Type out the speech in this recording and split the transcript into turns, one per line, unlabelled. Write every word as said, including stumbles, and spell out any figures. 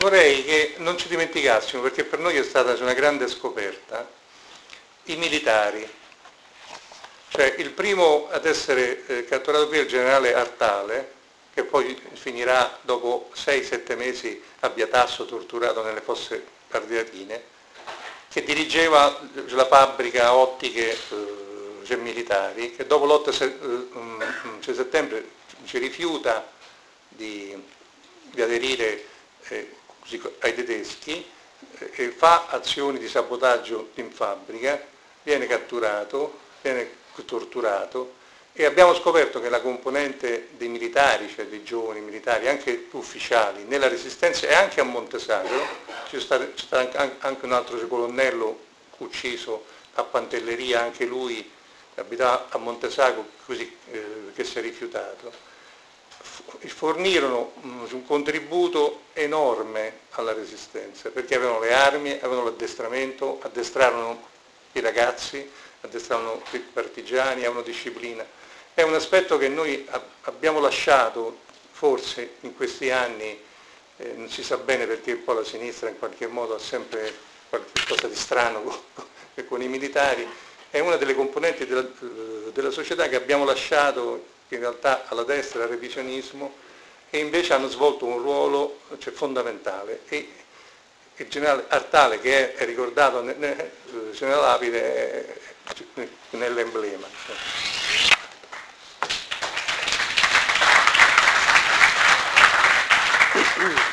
vorrei che non ci dimenticassimo, perché per noi è stata una grande scoperta, i militari. Cioè il primo ad essere eh, catturato qui è il generale Artale, che poi finirà dopo sei sette mesi a Biatasso torturato nelle fosse ardeatine, che dirigeva la fabbrica ottiche eh, cioè militari, che dopo l'otto settembre ci rifiuta di, di aderire eh, così, ai tedeschi, eh, e fa azioni di sabotaggio in fabbrica, viene catturato, viene torturato, e abbiamo scoperto che la componente dei militari, cioè dei giovani militari, anche ufficiali, nella resistenza e anche a Montesagro, c'è stato, c'è stato anche un altro colonnello ucciso a Pantelleria, anche lui abitava a Montesagro, così, eh, che si è rifiutato, fornirono un contributo enorme alla resistenza, perché avevano le armi, avevano l'addestramento, addestrarono i ragazzi, addestrarono i partigiani, avevano disciplina. È un aspetto che noi abbiamo lasciato forse in questi anni, eh, non si sa bene perché poi la sinistra in qualche modo ha sempre qualcosa di strano con, con i militari, è una delle componenti della, della società che abbiamo lasciato in realtà alla destra, al revisionismo, e invece hanno svolto un ruolo cioè, fondamentale. E il generale Artale, che è, è ricordato nel, nel generale Lapide, è nell'emblema. Cioè.